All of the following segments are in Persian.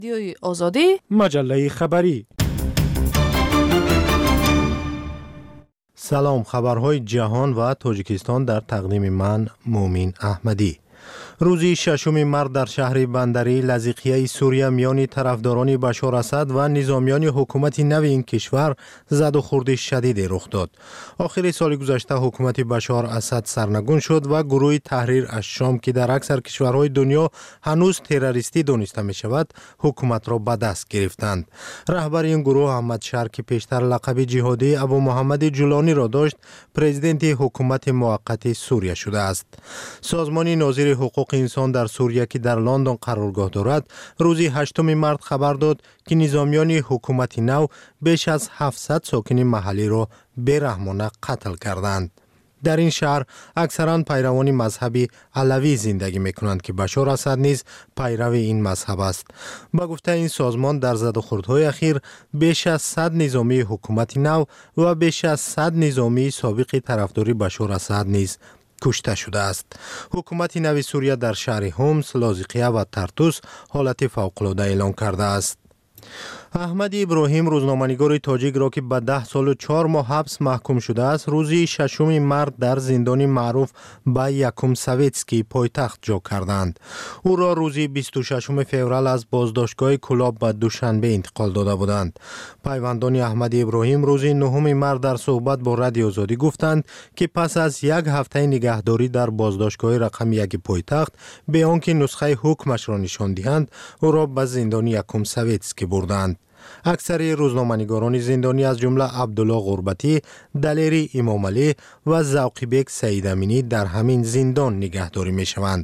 رادیوی آزادی، مجله خبری. سلام، خبرهای جهان و تاجیکستان در تقدیم من مومین احمدی. روزی ششم مارس در شهر بندری لزیقیه سوریه میان طرفداران بشار اسد و نظامیان حکومت نو این کشور زد و خورد شدیدی رخ داد. آخر سال گذشته حکومت بشار اسد سرنگون شد و گروه تحریر الشام که در اکثر کشورهای دنیا هنوز تروریستی دانسته می شود، حکومت را به دست گرفتند. رهبر این گروه احمد شر که پیشتر لقب جهادی ابو محمد جولانی را داشت، پرزیدنت حکومت موقت سوریه شده است. سازمان ناظر حقوق انسان در سوریه که در لندن قرارگاه دارد، روزی 8 مارس خبر داد که نظامیان حکومت نو بیش از 700 ساکن محلی را بی‌رحمانه قتل کردند. در این شهر اکثرا پیروان مذهب علوی زندگی میکنند که بشار اسد نیز پیرو این مذهب است. با گفته این سازمان در زد و خوردهای اخیر بیش از 100 نظامی حکومت نو و بیش از 100 نظامی سابق طرفداری بشار اسد نیز کشته شده است. حکومت نو سوریه در شهر هومس، لاذقیه و ترتوس حالت فوق‌العاده اعلام کرده است. احمد ابراهیم، روزنامه‌نگار تاجیک را که به 10 سال و 4 ماه حبس محکوم شده است، روزی 6 مارس در زندان معروف به یکم سویتسکی پایتخت جا کردند. او را روزی 26 فوریه از بازداشتگاه کلاب به دوشنبه انتقال داده بودند. پیوندان احمد ابراهیم روزی 9 مارس در صحبت با رادیو آزادی گفتند که پس از یک هفته نگهداری در بازداشتگاه رقم 1 پایتخت به آنکه نسخه حکمش را نشان دهند، او را به زندان یکم سویتسکی بردند. اکثر روزنامه‌نگاران زندانی از جمله عبدالله غربتی، دلیری امامعلی و ذوقی‌بک سعید امینی در همین زندان نگهداری می‌شوند.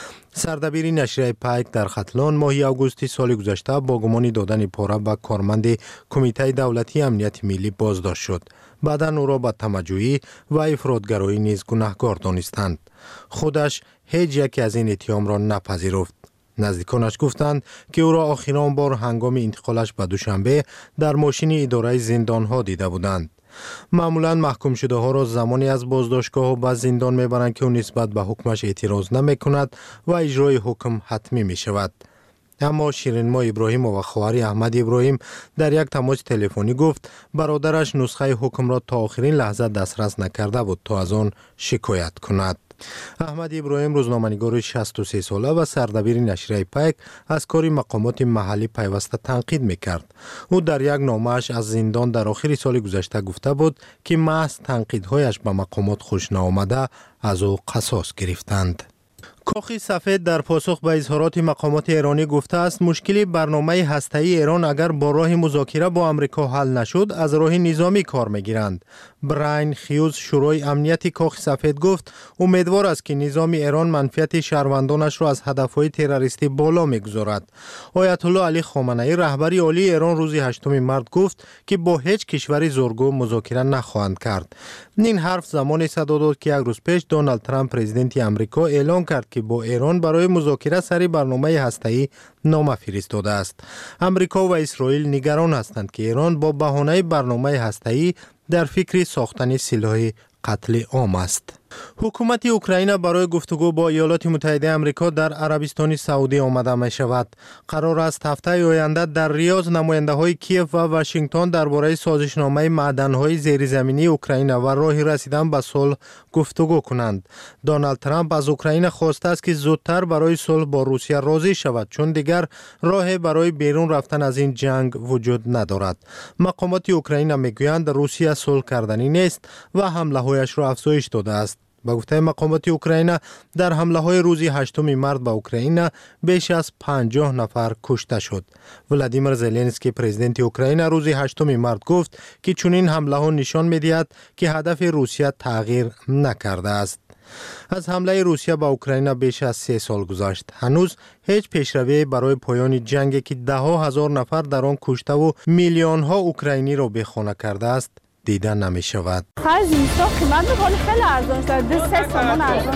سردبیر نشریه پیک در ختلان ماه آگوست سال گذشته با گمان دادن پاره به کارمند کمیته دولتی امنیت ملی بازداشت شد. بعداً او را به تمجوعی و افراط‌گرایی نیز گناهکار دانستند. خودش هیچ یک از این اتهام را نپذیرفت. نزدیکانش گفتند که او را آخرین بار هنگام انتقالش به دوشنبه در ماشین اداره زندان‌ها دیده بودند. معمولاً محکوم شده ها را زمانی از بازداشتگاه و به زندان میبرند که او نسبت به حکمش اعتراض نمی کند و اجرای حکم حتمی می شود. اما شیرین‌ما ابراهیم و خواهر احمد ابراهیم در یک تماس تلفنی گفت برادرش نسخه حکم را تا آخرین لحظه دسترس نکرده بود تا از آن شکایت کند. احمد ابراهیم، روزنامه‌نگار 63 ساله و سردبیر نشریه پیک، از کار مقامات محلی پیوسته تنقید میکرد. او در یک نامه‌اش از زندان در آخر سال گذشته گفته بود که محض تنقیدهایش به مقامات خوش نآمده از او قصاص گرفتند. کاخ سفید در پاسخ به اظهارات مقامات ایرانی گفته است مشکل برنامه هسته‌ای ایران اگر با راه مذاکره با آمریکا حل نشد از راه نظامی کار میگیرند. براین خیوز، شورای امنیت کاخ سفید گفت امیدوار است که نظام ایران منفعت شهروندانش را از هدفهای تروریستی بالا میگذارد. آیت الله علی خامنه‌ای، رهبر عالی ایران، روز 8 مارس گفت که با هیچ کشوری زورگو مذاکره نخواهند کرد. این حرف زمانی صدا داد که یک روز پیش دونالد ترامپ، پرزیدنت آمریکا، اعلام کرد که با ایران برای مذاکره سری برنامه هسته‌ای نامه فرستاده است. آمریکا و اسرائیل نگران هستند که ایران با بهانه برنامه هسته‌ای در فکر ساختن سلاح قتل عام است. حکومت اوکراین برای گفتگو با ایالات متحده آمریکا در عربستان سعودی آمده می شود. قرار است هفته آینده در ریاض نماینده‌های کیف و واشنگتن درباره سازشنامه معدن‌های زیرزمینی اوکراین و راه رسیدن به صلح گفتگو کنند. دونالد ترامپ از اوکراین خواسته است که زودتر برای صلح با روسیه راضی شود، چون دیگر راه برای بیرون رفتن از این جنگ وجود ندارد. مقامات اوکراین میگویند روسیه صلح کردنی نیست و حمله‌هایش را افزایش داده است. با گفته مقامات اوکراین در حمله های روزی 8 مارس به اوکراین بیش از 50 نفر کشته شد. ولادیمیر زلنسکی، پرزیدنت اوکراین، روز 8 مارس گفت که چنین حمله ها نشان می‌دهد که هدف روسیه تغییر نکرده است. از حمله روسیه به اوکراین بیش از 3 سال گذشت. هنوز هیچ پیشروی برای پایان جنگی که ده ها هزار نفر در آن کشته و میلیون ها اوکراینی را بیخانه کرده است دیده نمی شود. خرج اینستا قیمت می‌کنه خیلی ارزان شده. 200 تومان ارزان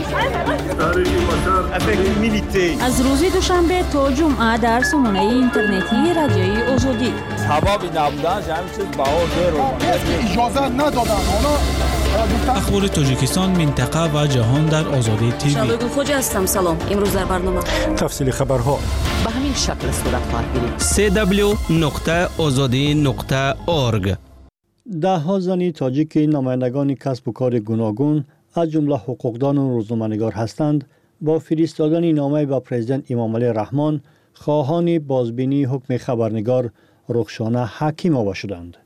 شده. از روز دوشنبه تا جمعه در سامانه اینترنتی رادیوی آزادی. ثوابی نبودنش همین چیز بها زیرو. اجازه ندادن. اخبار تاجیکستان، منطقه و جهان در آزادی تیوی. شبگو خوج هستم. سلام. امروز در برنامه تفصیل خبرها. به همین شکل صورت خواهد گرفت. www.azadi.org. ده‌ها زن تاجیک نمایندگان کسب و کار گوناگون از جمله حقوقدان و روزنامه‌نگار هستند با فرستادن نامه به پرزیدنت امام علی رحمان خواهان بازبینی حکم خبرنگار رخشانه حکیم‌آوا شدند.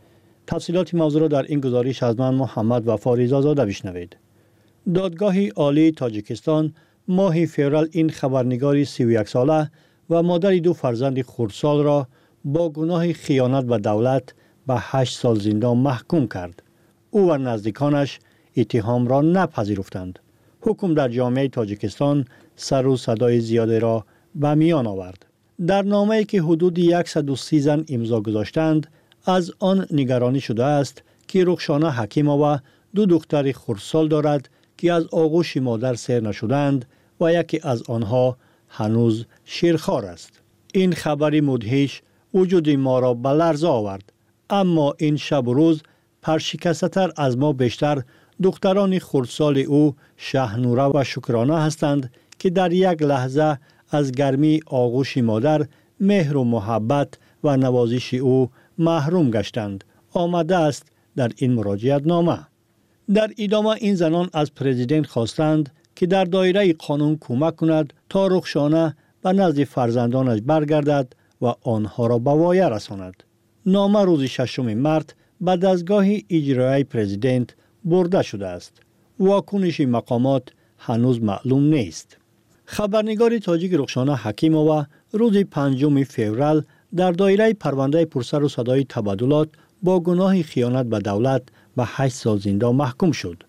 تفصیلات موضوع را در این گزارش از من محمد وفا رضازاده بشنوید. دادگاه عالی تاجیکستان ماه فوریه این خبرنگاری 31 ساله و مادر 2 فرزند خردسال را با گناه خیانت به دولت به 8 سال زندان محکوم کرد. او و نزدیکانش اتهام را نپذیرفتند. حکم در جامعه تاجیکستان سر و صدای زیادی را به میان آورد. در نامه‌ای که حدود 130 زن امضا گذاشتند، از آن نگرانی شده است که رخشانه حکیم‌آوا 2 دختر خردسال دارد که از آغوش مادر سیر نشدند و یکی از آنها هنوز شیرخوار است. این خبری مدهش وجود ما را به لرزه آورد. اما این شب و روز پرشکسته‌تر از ما بیشتر دختران خردسال او شهنوره و شکرانه هستند که در یک لحظه از گرمی آغوش مادر، مهر و محبت و نوازش او محروم گشتند. آمده است در این مراجعت نامه. در ادامه این زنان از پرزیدنت خواستند که در دایره قانون کمک کند تا رخشانه به نزد فرزندانش برگردد و آنها را به وایه رساند. نامه روز 6 مارس به دستگاه اجرایی پرزیدنت برده شده است. واکنش مقامات هنوز معلوم نیست. خبرنگار تاجیک رخشانه حکیم‌آوا روز 5 فوریه در دایره پرونده پرسر و صدای تبادلات با گناه خیانت به دولت به 8 سال زندان محکوم شد.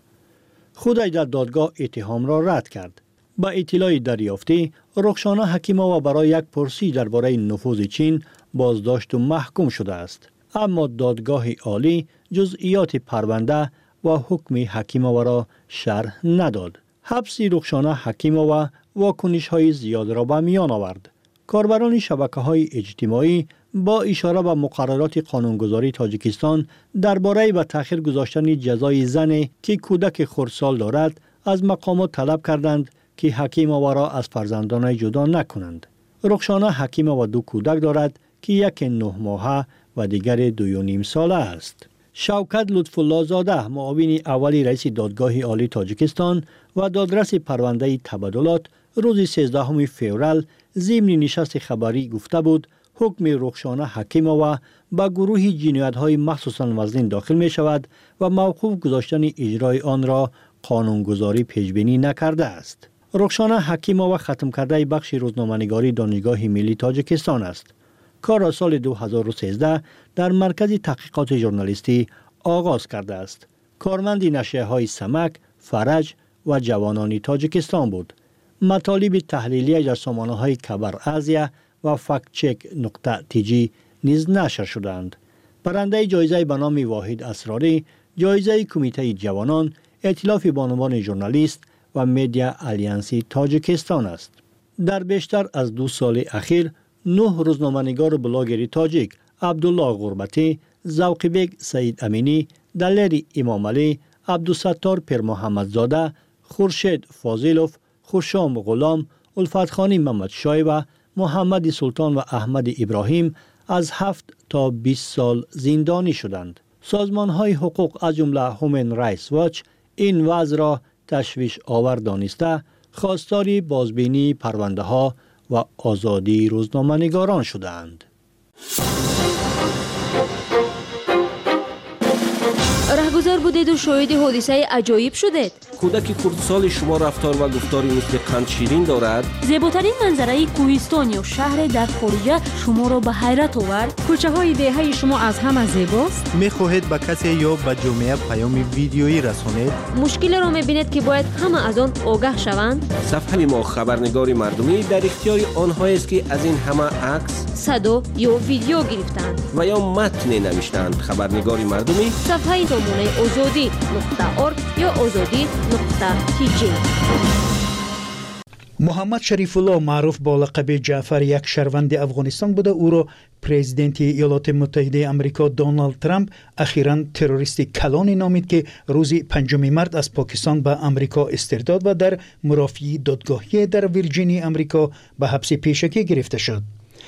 خودش در دادگاه اتهام را رد کرد. با اطلاع دریافتی، رخشانه حکیم‌آوا برای یک پرسش درباره نفوذ چین بازداشت و محکوم شده است. اما دادگاه عالی جزئیات پرونده و حکم حکیم‌آوا را شرح نداد. حبس رخشانه حکیم‌آوا واکنش‌های زیاد را به میان آورد. کاربران شبکه‌های اجتماعی با اشاره به مقررات قانونگذاری تاجیکستان درباره به تأخیر گذاشتن جزای زنی که کودک خردسال دارد از مقامات طلب کردند که حکیم‌آوا را از فرزندانش جدا نکنند. رخشانه حکیم‌آوا 2 کودک دارد که یک 9 ماهه و دیگر 2.5 ساله است. شوکت لطف‌الله زاده، معاون اولی رئیس دادگاه عالی تاجیکستان و دادرس پرونده تبادلات، روز 13 فوریه ضمن نشست خبری گفته بود حکم رخشانه حکیم‌آوا به گروه جنایت‌های مخصوصاً وزن داخل می شود و موقوف گذاشتن اجرای آن را قانونگذاری پیشبینی نکرده است. رخشانه حکیم‌آوا ختم کرده بخش روزنامه‌نگاری دانشگاه ملی تاجیکستان است. کار را سال 2013 در مرکز تحقیقات ژورنالیستی آغاز کرده است. کارمند نشریه‌های سمک، فرج و جوانان تاجیکستان بود. مطالب تحلیلی در سامانه‌های خبر آزیا و فکتچک.tg نیز نشر شدند. برنده جایزه به نام واحد اسراری، جایزه کمیته جوانان، ائتلاف بانوان ژورنالیست و مدیا آلیانسی تاجیکستان است. در بیشتر از 2 سال اخیر 9 روزنامه‌نگار و بلاگر تاجیک، عبدالله غربتی، ذوقی‌بک سعید امینی، دلیر امام علی، عبدالستار پیر محمدزاده، خورشید فاضلوف، خوشام غلام، الفتخانی محمد شای و محمد سلطان و احمد ابراهیم از 7 تا 20 سال زندانی شدند. سازمان‌های حقوق از جمله هومن رایتس واچ این وضع را تشویش آور دانسته خواستار بازبینی پرونده‌ها و آزادی روزنامه‌نگاران شدند. رهگذر بودید و شاهد حادثه عجایب شدید. کودک خردسال شما رفتار و گفتاری مثل قند شیرین دارد. زیباترین منظره کوهستان یا شهر در خارج شما را به حیرت آورد. کوچه های دهه شما از همه زیباست. می‌خواهید به کسی یا به جامعه پیام ویدیویی رسانید؟ مشکل را می‌بینید که باید همه از آن آگاه شوند. صفحه ما خبرنگار مردمی در اختیار آنهایی است که از این همه عکس، صدا یا ویدیو گرفتند و یا متن نوشتند. خبرنگار مردمی صفحه سامانه azadi.org یا azadi.tg. محمد شریف الله معروف با لقب جعفر یک شهروند افغانستان بوده. او را پرزیدنت ایالات متحده آمریکا دونالد ترامپ اخیراً تروریست کلانی نامید که روز 5 مارس از پاکستان به آمریکا استرداد و در مرافعه دادگاهی در ویرجینیا آمریکا به حبس پیشگی گرفته شد.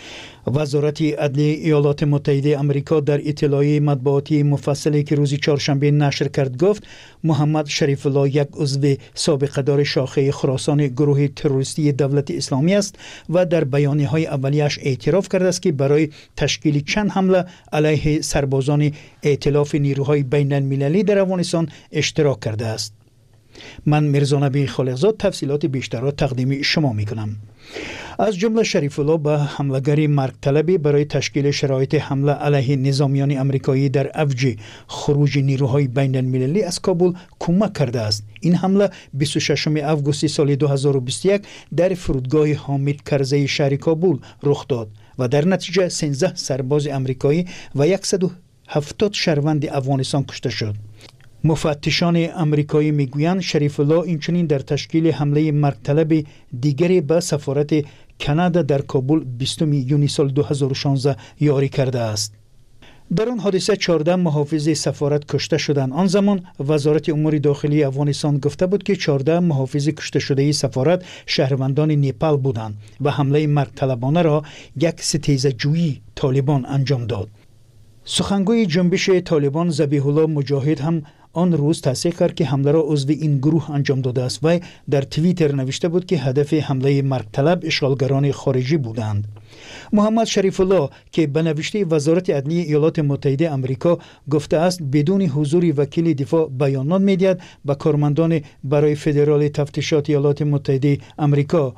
وزارت عدلیه ایالات متحده آمریکا در اطلاعیه مطبوعاتی مفصلی که روز چهارشنبه نشر کرد گفت محمد شریف الله یک عضو سابقه دار شاخه خراسان گروه تروریستی دولت اسلامی است و در بیانیه‌های اولیه‌اش اعتراف کرده است که برای تشکیل چند حمله علیه سربازان ائتلاف نیروهای بین المللی در افغانستان اشتراک کرده است. من میرزا نبی خالقزاد تفصیلات بیشتر را تقدیم شما میکنم. از جمله شریف الله به حمله‌گری مرگ طلبی برای تشکیل شرایط حمله علیه نظامیان آمریکایی در اوج خروج نیروهای بین المللی از کابل کمک کرده است. این حمله 26 آگوست سال 2021 در فرودگاه حامد کرزی شهر کابل رخ داد و در نتیجه 13 سرباز آمریکایی و 170 شهروند افغانستان کشته شد. مفتشان آمریکایی میگویند شریف الله اینچنین در تشکیل حمله مرگ طلب دیگری به سفارت کانادا در کابل 20 یونیو سال 2016 یاری کرده است. در آن حادثه 14 محافظ سفارت کشته شدند. آن زمان وزارت امور داخلی افغانستان گفته بود که 14 محافظ کشته شده سفارت شهروندان نیپال بودند و حمله مرگ طلبانه را یک ستیزه جویی طالبان انجام داد. سخنگوی جنبش طالبان ذبیح الله مجاهد هم آن روز تصدیق کرد که حمله را عضو این گروه انجام داده است و در توییتر نوشته بود که هدف حمله مرگ طلب اشغالگران خارجی بودند. محمد شریف الله که به نوشته وزارت عدلیه ایالات متحده آمریکا گفته است بدون حضور وکیل دفاع بیانات می‌دهد به کارمندان برای فدرال تفتیشات ایالات متحده آمریکا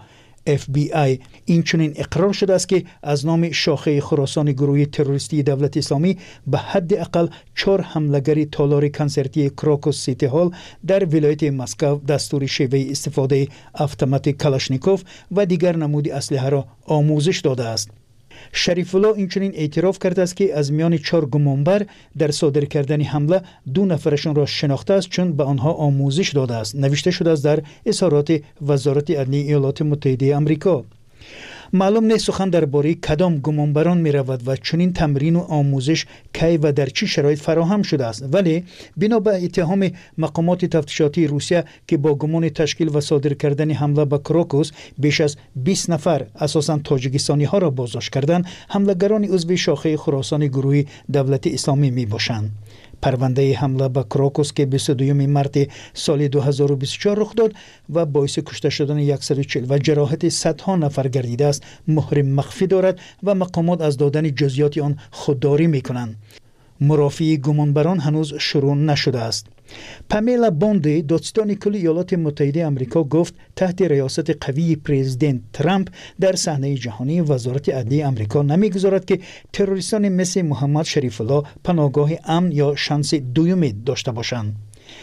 FBI اینچنین اقرار شده است که از نام شاخه خراسان گروه تروریستی دولت اسلامی به حد اقل 4 حمله‌گر تالار کنسرتی کراکوس سیتی هال در ولایت مسکو دستور شیوه استفاده اتومات کلاشنیکوف و دیگر نمود اسلحه را آموزش داده است. شریف الله اینچنین اعتراف کرده است که از میان 4 گمانبر در صادر کردن حمله 2 نفرشان را شناخته است چون به آنها آموزش داده است. نوشته شده است در اظهارات وزارت عدلیه ایالات متحده آمریکا. معلوم نیست سخن درباره کدام گمانبران می رود و چنین تمرین و آموزش کی و در چه شرایط فراهم شده است، ولی بنا به اتهام مقامات تفتیشاتی روسیه که با گمان تشکیل و صادر کردن حمله به کراکوس بیش از 20 نفر اساساً تاجیکستانی ها را بازداشت کردند، حمله‌گران عضو شاخه خراسان گروه دولت اسلامی می باشند. پرونده حمله به کراکوس که 22 مارس سال 2024 رخ داد و باعث کشته شدن 140 و جراحت صدها نفر گردیده است مهر مخفی دارد و مقامات از دادن جزئیات آن خودداری می‌کنند. مرافعه گمانبران هنوز شروع نشده است. پامیلا بوندی دادستان کل ایالات متحده آمریکا گفت تحت ریاست قوی پرزیدنت ترامپ در صحنه جهانی وزارت عدلیه آمریکا نمیگذارد که تروریستان مثل محمد شریف الله پناهگاه امن یا شانس دومی داشته باشند.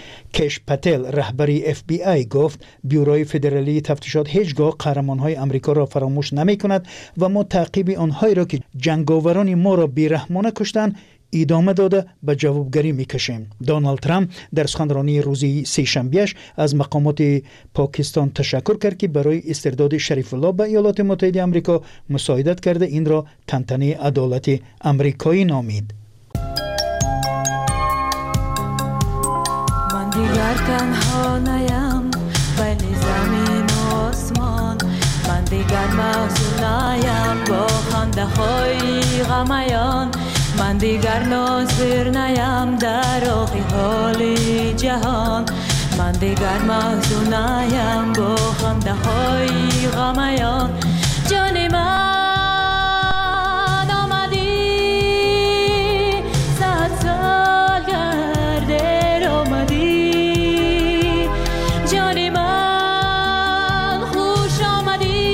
کش پتل رهبری FBI گفت بیوروی فدرالی تفتیشات هیچگاه قهرمانهای آمریکا را فراموش نمی کند و ما تعقیب آنهایی را که جنگاوران ما را بیرحمانه کشتند ادامه داده به جوابگری میکشیم. دونالد ترامپ در سخنرانی روزی سه‌شنبه‌اش از مقامات پاکستان تشکر کرد که برای استرداد شریف الله به ایالات متحده آمریکا مساعدت کرده این را تنتنه عدالت آمریکایی نامید. من دیگر تنها نیم ولی زمین و آسمان، من دیگر محزون نیم با خنده های غمیان، من دیگر ناظر نیم در آخی حال جهان، من دیگر محزون نیم با خنده های غمیان. جان من آمدی 100 سال گرده آمدی، جان من خوش آمدی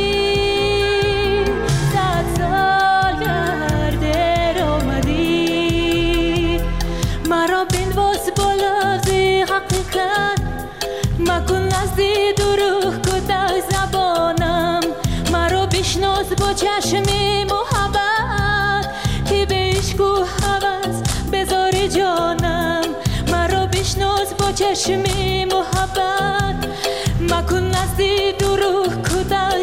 100 سال گرده آمدی. مرا بنواز با لفظ حقیقت مکن نزدی دروغ کده زبانم، مرا بشناس با چشم محبت که به عشق و هوس بذار جانم، مرا بشناس با چشم محبت مکن نزدی دروغ کده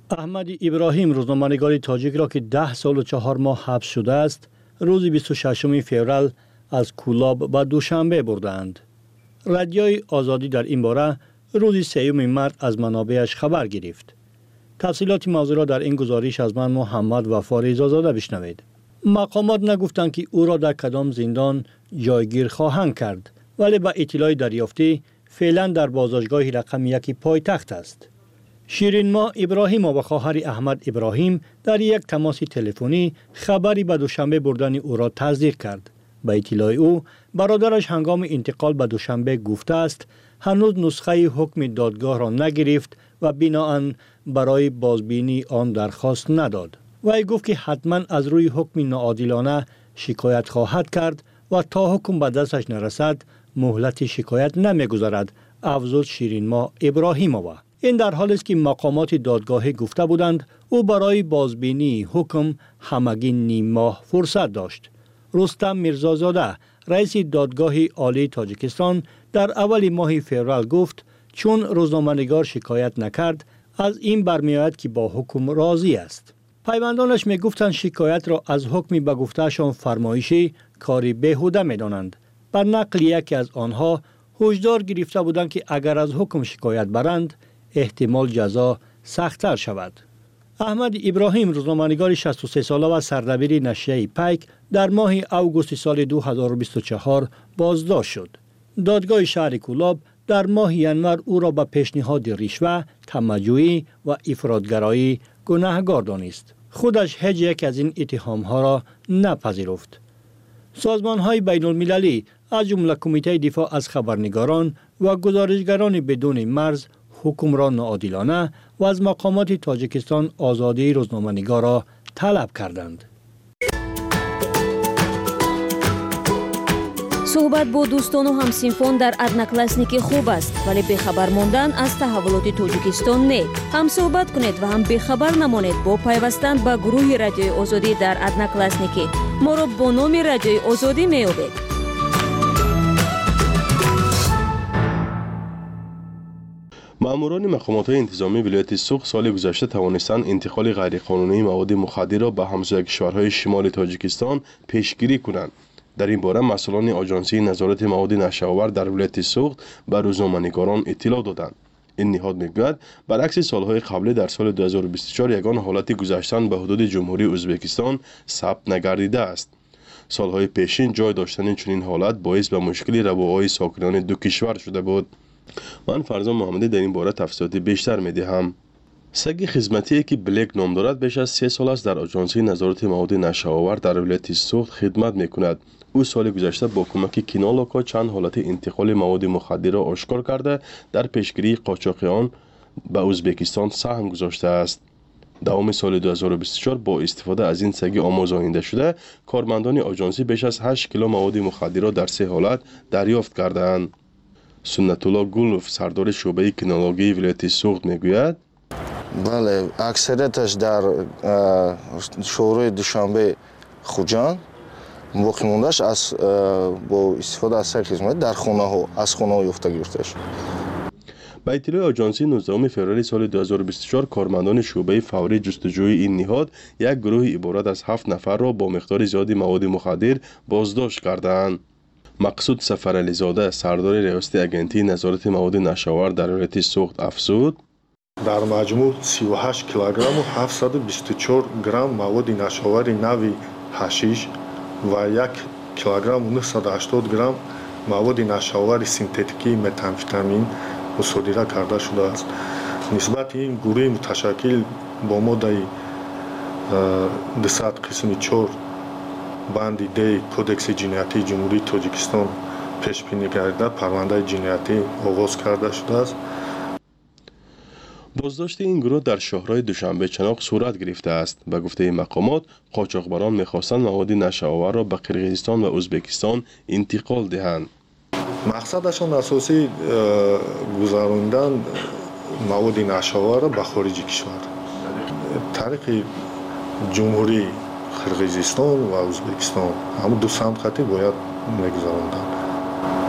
احمد ابراهیم روزنامه‌نگار تاجیک را که 10 سال و 4 ماه حبس شده است روز 26 فوریه از کولاب به دوشنبه بردند. رادیوی آزادی در این باره روز 3 مارس از منابعش خبر گرفت. تفصیلات موضوع را در این گزارش از من محمد وفا رضازاده بشنوید. مقامات نگفتند که او را در کدام زندان جایگیر خواهند کرد، ولی با اطلاع دریافتی فعلا در بازداشتگاه رقم 1 پایتخت است. شیرین ماه ابراهیم و خواهر احمد ابراهیم در یک تماس تلفنی خبری به دوشنبه بردن او را تصدیق کرد. به اطلاع او برادرش هنگام انتقال به دوشنبه گفته است هنوز نسخه حکم دادگاه را نگرفت و بناهن برای بازبینی آن درخواست نداد. وی گفت که حتما از روی حکم ناعادلانه شکایت خواهد کرد و تا حکم به دستش نرسد مهلت شکایت نمیگذارد. افزود شیرین ماه ابراهیمووا. این در حالی است که مقامات دادگاهی گفته بودند او برای بازبینی حکم همگی نیم ماه فرصت داشت. رستم میرزازاده رئیس دادگاه عالی تاجیکستان در اول ماه فوریه گفت چون روزنامه‌نگار شکایت نکرد از این برمیآید که با حکم راضی است. پیوندانش میگفتند شکایت را از حکمی به گفتهشان فرمایشی کاری بیهوده میدانند. بر نقل یکی از آنها هشدار گرفته بودند که اگر از حکم شکایت برند احتمال جزا سخت‌تر شود. احمد ابراهیم روزنامه‌نگار 63 ساله و سردبیر نشریه پیک در ماه اوگوست سال 2024 بازداشت شد. دادگاه شهر کولاب در ماه ینور او را به پیشنهاد رشوه، تمجوعی و افراط‌گرایی گناهکار دانست. خودش هیچ یک از این اتهام‌ها را نپذیرفت. سازمان‌های بین‌المللی از جمله کمیته دفاع از خبرنگاران و گزارشگران بدون مرز حکم را ناعادلانه و از مقامات تاجیکستان آزادی روزنامه‌نگار را طلب کردند. صحبت با دوستان و همسینفان در ادناکلاسنیکی خوب است، ولی بخبر ماندن از تحولات تاجیکستان نه. هم صحبت کنید و هم بخبر نمانید با پیوستن به گروه رادیوی آزادی در ادناکلاسنیکی. ما را با نام رادیوی آزادی میابید. ماموران مقامات انتظامی ولایت سوخت سال گذشته توانستند انتقال غیرقانونی مواد مخدر را به همسایه کشورهای شمال تاجیکستان پیشگیری کنند. در این باره مسئولان آژانسی نظارت مواد نشه‌آور در ولایت سوخت به روزنامه‌نگاران اطلاع دادند. این نهاد میگوید برعکس سالهای قبلی در سال 2024 یگان حالت گذشتن به حدود جمهوری ازبکستان ثبت نگردیده است. سالهای پیشین جای داشتن چنین حالت باعث به مشکل رواهای ساکنان دو کشور شده بود. من فرزان محمدی در این باره تفصیلات بیشتر میدهم. سگ خدمتی که بلک نام دارد بیش از 3 سال است در آژانسی نظارت مواد نشه‌آور در ولایت سوخت خدمت میکند. او سال گذشته با کمک کینالاکا چند حالت انتقال مواد مخدر را آشکار کرده در پیشگیری قاچاق آن به ازبکستان سهم گذاشته است. دوام سال 2024 با استفاده از این سگ آموزانده شده کارمندان آژانسی بیش از 8 کیلو مواد مخدر را در 3 حالت دریافت کردند. سنت الله گلوف سردار شعبه کینولوژی ولایت سوخت میگوید بله اکثریتش در شورای دوشنبه خوجان باقی موندهش از با استفاده از سگ خدمت در خانه ها از خانه ها یافته گرفته شد. با اطلاع آژانسی 19 فوریه سال 2024 کارمندان شعبه فوری جستجوی این نهاد یک گروه عبارت از 7 نفر را با مقدار زیادی مواد مخدر بازداشت کردند. مقصود سفرعلی زاده سردار ریاست اگنتی نظارت مواد نشه‌آور در ولایت سوخت افزود در مجموع 38 کیلوگرم و 724 گرم مواد نشه‌آور نوی حشیش و 1 کیلوگرم و 980 گرم مواد نشه‌آور سینتتیکی متامفتامین مصادره کرده شده است. نسبت این گروه متشکل با ماده 200 قسم 4 بند دی کودکس جنایتی جمهوری تاجیکستان پیش بینی گردد پرونده جنایتی آغاز کرده شده است. بازداشت این گروه در شهرهای دوشنبه چناق صورت گرفته است. به گفته مقامات قاچاقبران می‌خواستند مواد نشه‌آور را به قرقیزستان و ازبکستان انتقال دهند. مقصدشان اساسی گذراندن مواد نشه‌آور را به خارج کشور طریق جمهوری قرقیزستان و ازبکستان همون دو سمت خطی باید میگذراندن.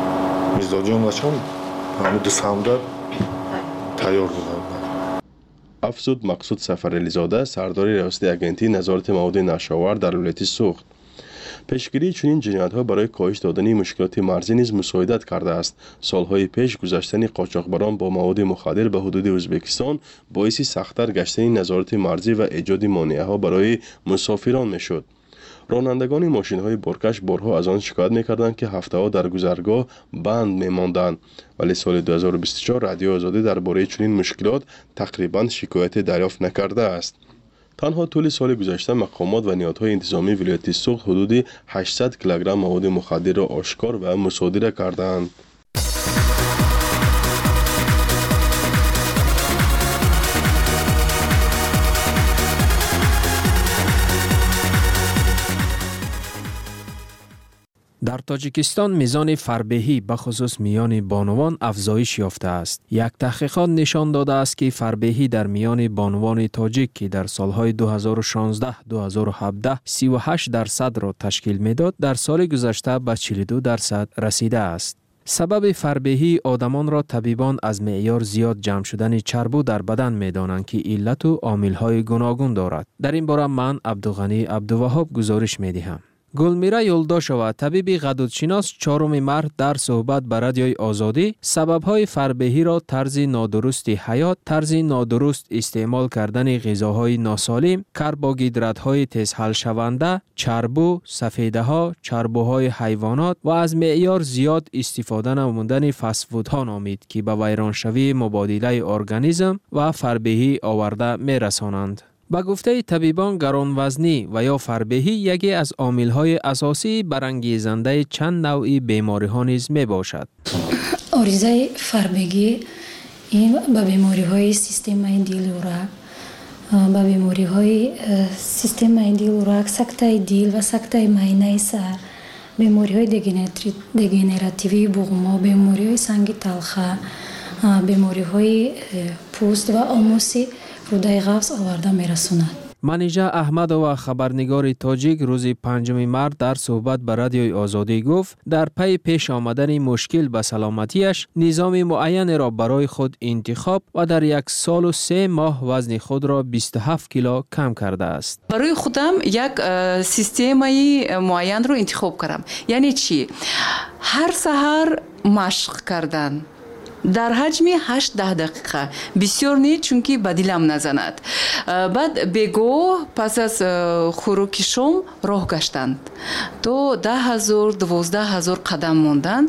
مزداجانشان همون دو سمت تیار بودند. افزود مقصود سفرعلی زاده سردار ریاست اگنتی نظارت مواد نشاور در ولایت سوخت. پیشگیری چنین جنایت‌ها برای کاهش دادن مشکلات مرزی نیز مساعدت کرده است. سالهای پیش گذشتن قاچاقبران با مواد مخدر به حدود ازبکستان باعث سخت‌تر گشتن نظارت مرزی و ایجاد مانعه‌ها برای مسافران می‌شد. رانندگان ماشین‌های بارکش بارها از آن شکایت می‌کردند که هفته‌ها در گذرگاه بند می‌ماندند، ولی سال 2024 رادیو آزادی درباره چنین مشکلات تقریباً شکایت دریافت نکرده است. تنها طول سال گذشته مقامات و نهادهای انتظامی ولایت سوخت حدود 800 کیلوگرم مواد مخدر را آشکار و مصادره کردند. در تاجیکستان میزان فربهی به خصوص میان بانوان افزایش یافته است. یک تحقیقات نشان داده است که فربهی در میان بانوان تاجیک که در سالهای 2016-2017 38% را تشکیل میداد، در سال گذشته به 42% رسیده است. سبب فربهی آدمان را طبیبان از معیار زیاد جمع شدن چربو در بدن می‌دانند که علت و عامل‌های گوناگون دارد. در این باره من عبدالغنی عبدالوهاب گزارش می‌دهم. گلمیرا یولداشова طبیب غدودشناس 4 مارس در صحبت با رادیوی آزادی سبب‌های فربهی را طرز نادرست حیات، طرز نادرست استعمال کردن غذاهای ناسالم، کربوهیدرات‌های تیز حل شونده، چربو، سفیده‌ها، چربوهای حیوانات و از معیار زیاد استفاده نمودن فست فودها نامید که به ویرانشوی مبادله ارگانیسم و فربهی آورده می‌رسانند. با گفته طبیبان گرانوزنی و یا فربهی یکی از عامل‌های اساسی برانگیزنده چند نوعی بیماری‌ها نیز میباشد. آریزه فربگی این با بیماری‌های سیستم دل و رگ، با بیماری‌های سیستم دل و رگ، سکته دل و سکته معده سر، بیماری‌های دگنراتیوی بوم، بیماری‌های سنگ تلخه، بیماری‌های پوست و آموسی رودای غوث آورده میرسوند. منیژه احمدова خبرنگار تاجیک روز 5 مارس در صحبت با رادیوی آزادی گفت در پی پیش آمدن مشکل به سلامتیش نظام معین را برای خود انتخاب و در 1 سال و 3 ماه وزن خود را 27 کیلو کم کرده است. برای خودم یک سیستمی معین رو انتخاب کردم. یعنی چی؟ هر سحر مشق کردن در حجم 8-10 دقیقه بسیار نیست چون که به دلم نزند. بعد بگاه پس از خوراک شام راه گشتند تو 10,000-12,000 قدم موندن.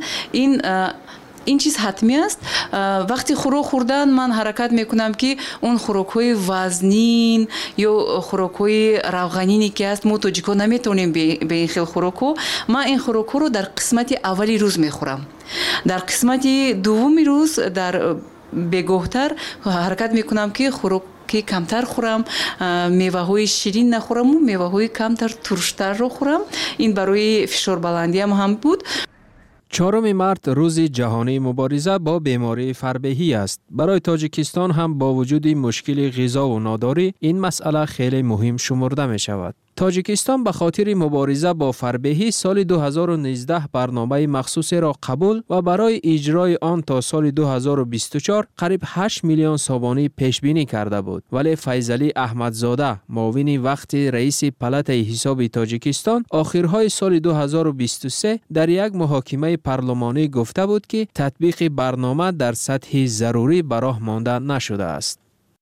این چیز حتمی است. وقتی خوراک خوردن من حرکت میکنم که اون خوراک‌های وزنین یا خوراک‌های روغنینی که است ما تاجیک‌ها نمیتونیم به این خیل خوراکو. من این خوراک‌ها رو در قسمت اولی روز میخورم. در قسمت دومی روز در بگاهتر حرکت میکنم که خوراک که کمتر خورم، میوه‌های شیرین نخورم و میوه‌های کمتر ترشتر رو خورم. این برای فشار بلندی هم بود. 4 مارس روز جهانی مبارزه با بیماری فربهی است. برای تاجیکستان هم با وجود مشکل غذا و ناداری این مسئله خیلی مهم شمرده می شود. تاجیکستان به خاطر مبارزه با فربهی سال 2019 برنامه مخصوص را قبول و برای اجرای آن تا سال 2024 قریب 8 میلیون صابونی پیش بینی کرده بود. ولی فیضعلی احمدزاده معاون وقت رئیس پلات حساب تاجیکستان آخرهای سال 2023 در یک محاکمه پارلمانی گفته بود که تطبیق برنامه در سطح ضروری به راه مانده نشده است.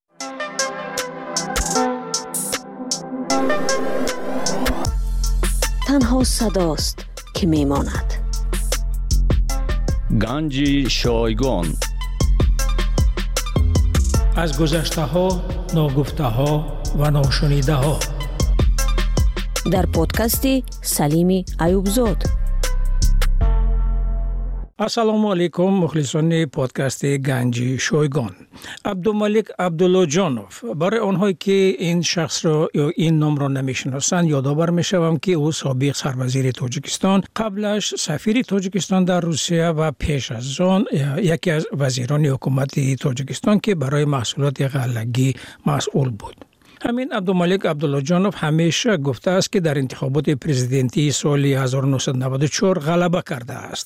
تنها صداست که میماند. گنج شایگان از گذشته ها، ناگفته ها و ناشنیده ها در پادکست سلیم ایوبزاد. السلام علیکم مخلصان پادکست گنج شایگان. عبدالملک عبدالله جانوف. برای آنهایی که این شخص را یا این نام را نمیشناسند یادآور میشوم که او سابق سروزیر تاجیکستان، قبلش سفیر تاجیکستان در روسیه و پیش از آن یکی از وزیران حکومت تاجیکستان که برای محصولات غله‌ای مسئول بود. همین عبدالملک عبدالله جانوف همیشه گفته است که در انتخابات پرزیدنتی سال 1994 غلبه کرده است.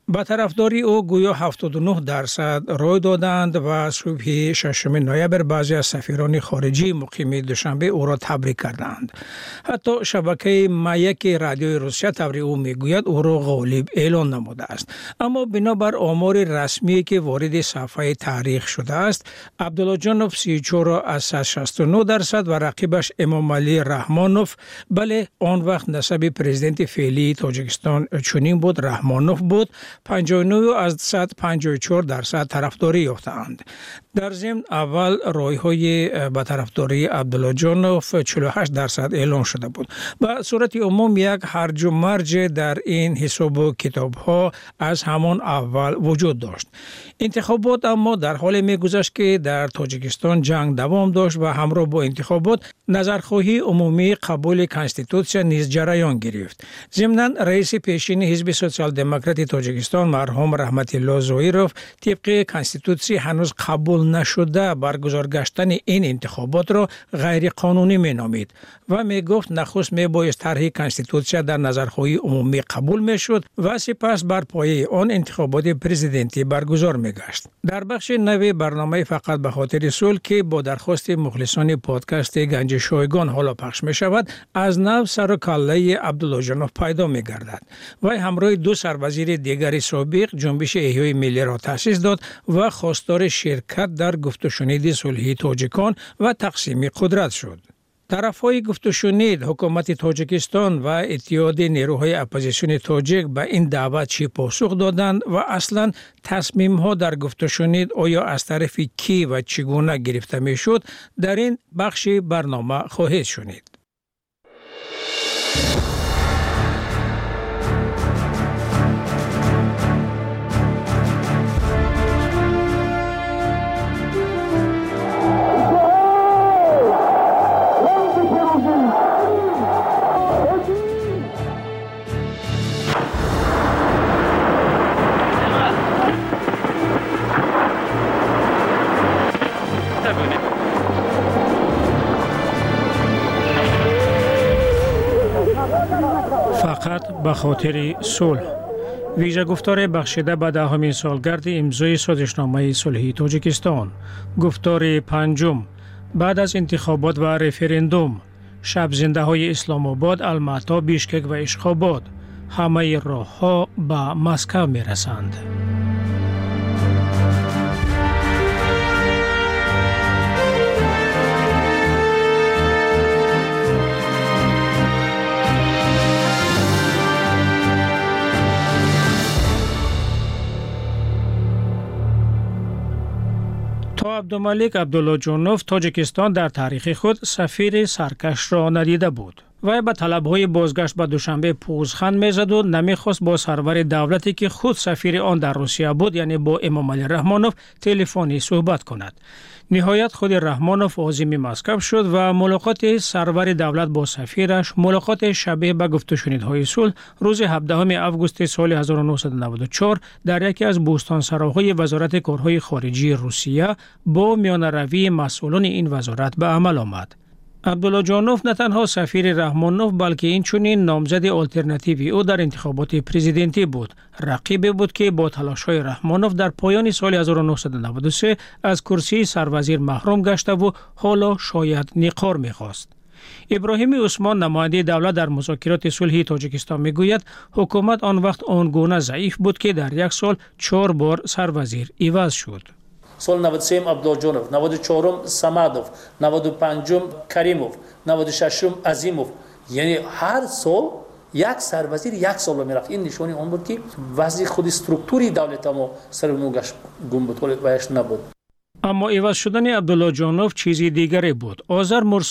با طرفداری او گویا 79% رای دادند و صبح 6 نوامبر بعضی از سفیران خارجی مقیم دوشنبه او را تبریک کردند. حتی شبکه مایک رادیوی روسیه تبریک او میگوید او را غالب اعلان نموده است. اما بنابر آمار رسمی که وارد صفحه تاریخ شده است، عبدالله جانوف 34 از 69% و رقیبش امام علی رحمانوف، بله آن وقت نسب پرزیدنت فعلی تاجیکستان چنین بود، رحمانوف بود، 59 از 154% طرفداری یافتند. در ضمن اول رای‌های به طرفداری عبدالله جانوف 48% اعلان شده بود. به صورت عموم یک هرج و مرج در این حساب و کتاب‌ها از همان اول وجود داشت. انتخابات اما در حال می‌گذشت که در تاجیکستان جنگ دوام داشت و همراه با انتخابات نظرخواهی عمومی قبول کنستیتوسیا نیز جریان گرفت. ضمناً رئیس پیشین حزب سوسیال دموکرات تاجیکستان مرحوم رحمت الله زویروف طبق کنستیتوسیا هنوز قبول نشده برگزار گشتن این انتخابات را غیر قانونی مینامید و میگفت نخست میبایست طرح کنستیتوسیا در نظرخواهی عمومی قبول میشد و سپس بر پایه آن انتخابات پرزیدنتی برگزار میگشت. در بخش نوی برنامه فقط به خاطر صلح که با درخواست مخلصان پادکست گنج شایگان حالا پخش می شود، از نو سر و کله عبدالله جانوف پیدا می گردد. وی همراه دو سروزیر دیگر سابق جنبش احیای ملی را تأسیس داد و خواستار شرکت در گفت و شنید صلحی تاجیکان و تقسیم قدرت شد. طرفهای گفت و شنید حکومت تاجیکستان و اتحاد نیروهای اپوزیسیون تاجیک به این دعوت چی پاسخ دادند و اصلا تصمیم ها در گفت و شنید آیا از طرف کی و چگونه گرفته می شد در این بخش برنامه خواهید شنید. فقط به خاطر صلح. ویژه گفتار بخشیده به 10مین سالگرد امضای سازشنامه صلحی تاجیکستان. گفتار پنجم بعد از انتخابات و رفراندوم. شب زنده های اسلام آباد، المعطا، بیشکک و اشخاباد. همه راه ها به مسکو می رسند. تا عبدالملک عبدالله جانوف تاجیکستان در تاریخ خود سفیر سرکش را ندیده بود. وی به طلب‌های بازگشت به دوشنبه پوزخند می‌زد و نمی‌خواست با سرور دولتی که خود سفیر آن در روسیه بود یعنی با امام علی رحمانوف تلفنی صحبت کند. نهایت خود رحمانوف عازم مسکو شد و ملاقات سرور دولت با سفیرش ملاقات شبیه به گفت و شنیدهای صلح روز 17 آگوست سال 1994 در یکی از بوستانسراهای وزارت کارهای خارجی روسیه با میانه‌روی مسئولان این وزارت به عمل آمد. عبدالله جانوف نه تنها سفیر رحمانوف بلکه این چنین نامزد آلترناتیوی او در انتخابات پرزیدنتی بود. رقیبی بود که با تلاش‌های رحمانوف در پایان سال 1993 از کرسی سروزیر محروم گشته و حالا شاید نقار می‌خواست. ابراهیم عثمان نماینده دولت در مذاکرات صلحی تاجیکستان میگوید حکومت آن وقت آنگونه ضعیف بود که در یک سال 4 بار سروزیر عوض شد. سال 93 عبدالله جانوف، 94 سمادوف، 95 کریموف، 96 عظیموف. یعنی هر سال یک سروزیر یک سال میرفت. این نشانی اون بود که وضع خود استرکتوری دولت ما سر موگش گم بود ویش نبود. اما عوض شدن عبدالله جانوف چیزی دیگری بود. آذر